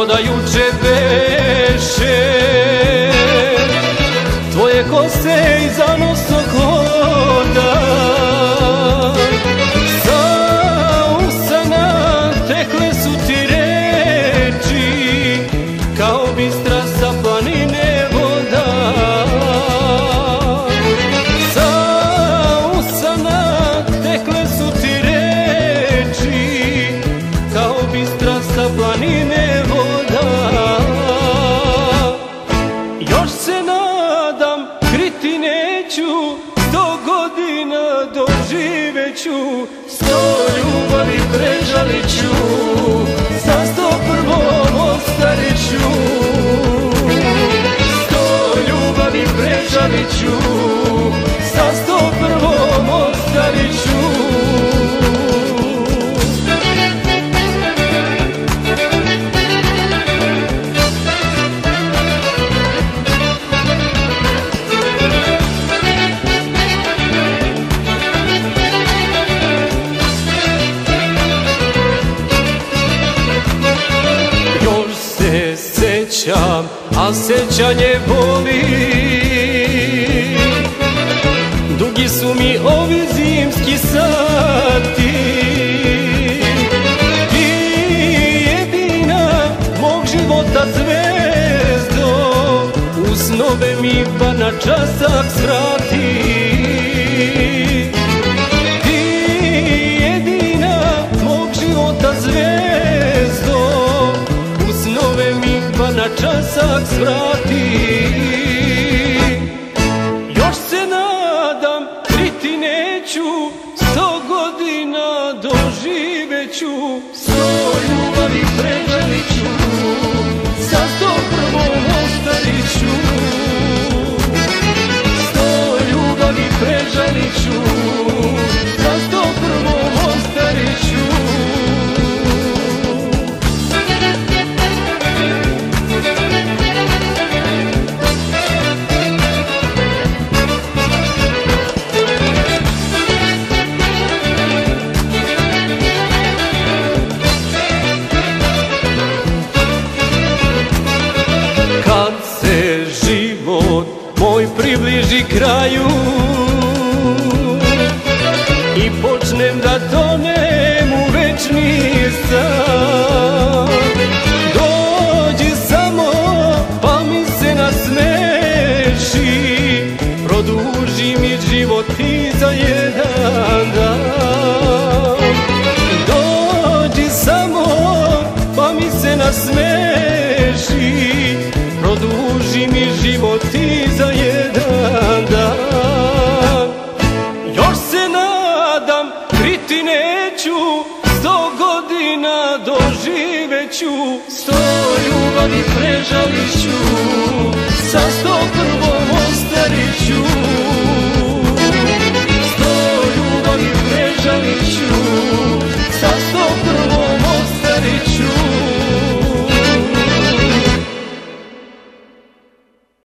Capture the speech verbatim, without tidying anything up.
ko da juče beše. Tvoje kose iza nosnog hoda, sa usana tekle su ti reči, kao bistra sa planine voda. Sa usana tekle su ti reči, kao bistra sa planine voda. Još se nadam, kriti neću, sto godina doživeću, sto ljubavi prežalit ću, za sto prvom ostarit ću. Sto ljubavi prežalit ću, za sto prvom ostarit ću. A sećanje boli, dugi su mi ovi zimski sati. Ti jedina mog života zvezdo, u snove mi pa na časak svrati. Ti jedina mog života zvezdo, u snove mi pa na časak svrati. Još se nadam, kriti neću, sto godina doživeću, sto ljubavi prežalit ću, za sto prvom ostarit ću. Sto ljubavi prežalit ću, za sto prvom ostarit ću. Moj približi kraju i počnem da tonem u večni san, dođi samo pa mi se nasmeši, produži mi život i za jedan dan. Dođi samo pa mi se nasmeši, produži